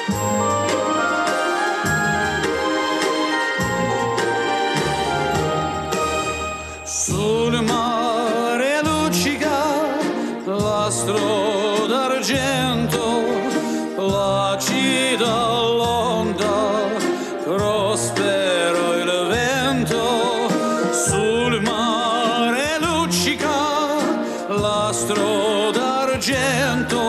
Sul mare luccica l'astro d'argento, placida l'onda, prospero il vento. Sul mare luccica l'astro d'argento,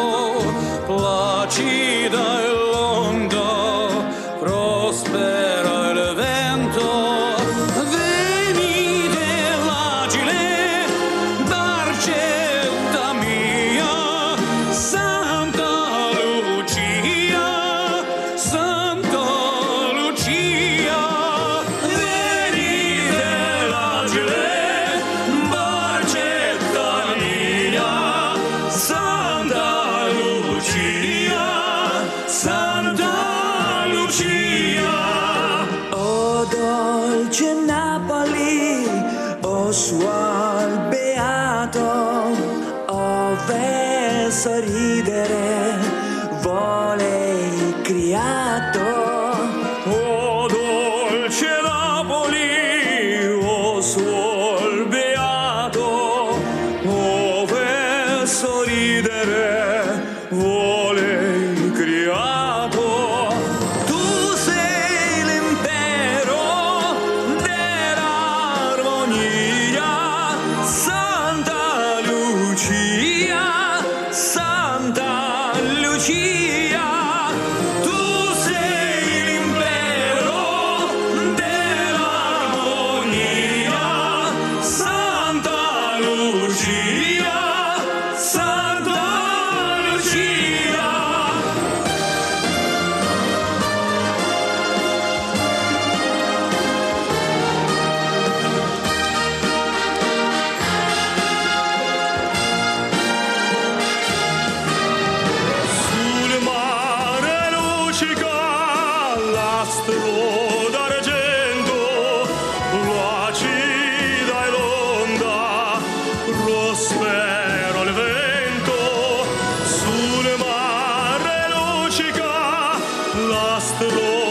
placida l'onda, prospero il vento. Barcetta mia, Santa Lucia, Santa Lucia, venite l'agile, barcetta mia, Santa Lucia, Santa Lucia. O dolce Napoli, o suol beato, o verso ridere vuole il criato. O dolce Napoli, o suol beato, o verso ridere vuole il criato. Tu sei l'impero dell'armonia, Santa Lucia, Santa Lucia. Tu sei l'impero dell'armonia, Santa Lucia, Santa Lucia. Sul mare luccica l'astro d'argento, placida è l'onda, prospero il vento. Sul mare luccica l'astro